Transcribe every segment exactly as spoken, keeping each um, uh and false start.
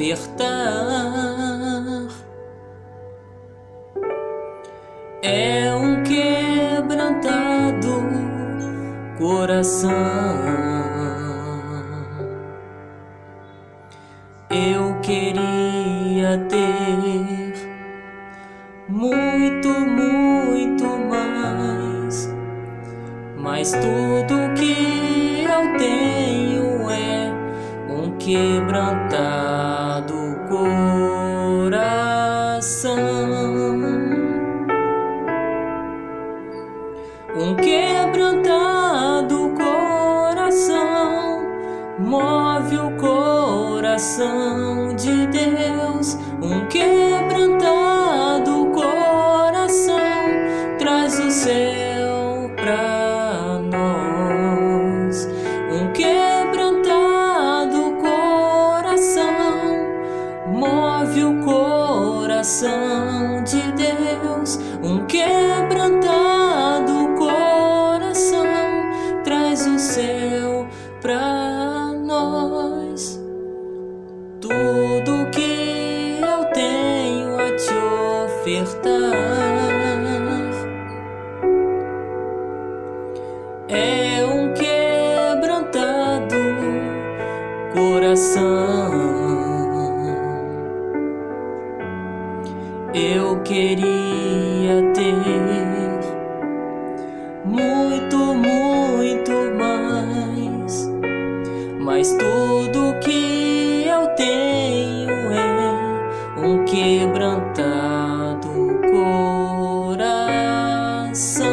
ofertar é um quebrantado coração. Eu queria ter muito, muito mais, mas tudo que eu tenho é um quebrantado coração. Um quebrantado coração move o coração de Deus. Um quebrantado coração traz o céu pra nós. Um quebrantado coração move o coração de Deus. Um quebrantado coração traz o céu pra nós. Tudo que eu tenho a te ofertar é um quebrantado coração. Eu queria ter muito, muito mais, mas tudo que eu tenho é um quebrantado coração.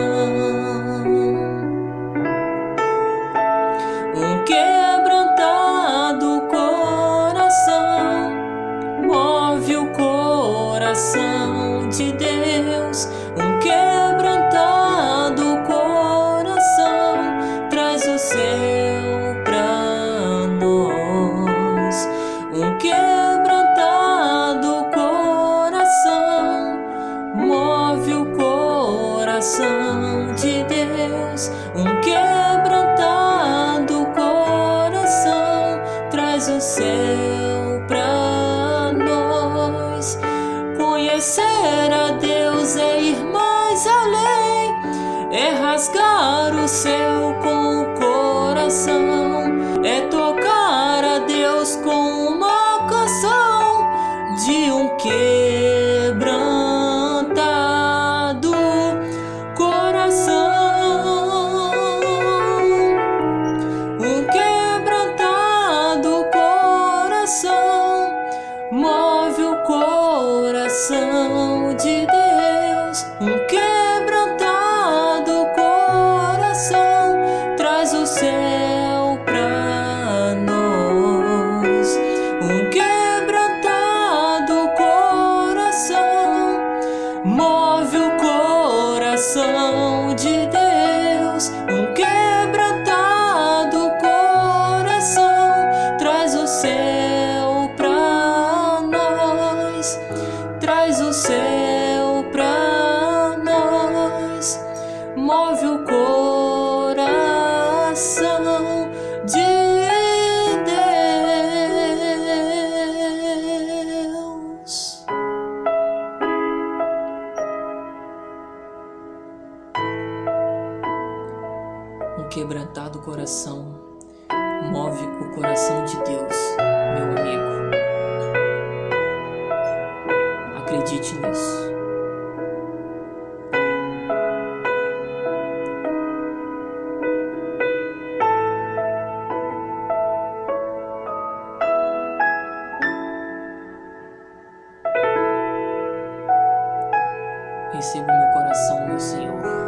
Um quebrantado coração move o coração de Deus. Um quebrantado coração traz o céu pra nós. Um quebrantado coração move o coração de Deus. Um quebrantado coração traz o céu pra nós. Conhecer a Deus é ir mais além, é rasgar o céu com o coração, é tocar a Deus com uma canção de um quebrantado coração. Um quebrantado coração move o coração de Deus. Um quebrantado coração traz o céu pra nós. Um quebrantado coração move o coração de Deus. Um quebrantado coração traz o céu pra nós. Traz o céu pra nós. Move o coração de Deus. Um quebrantado coração move o coração de Deus, meu amigo. Acredite nisso. Receba o meu coração, meu Senhor.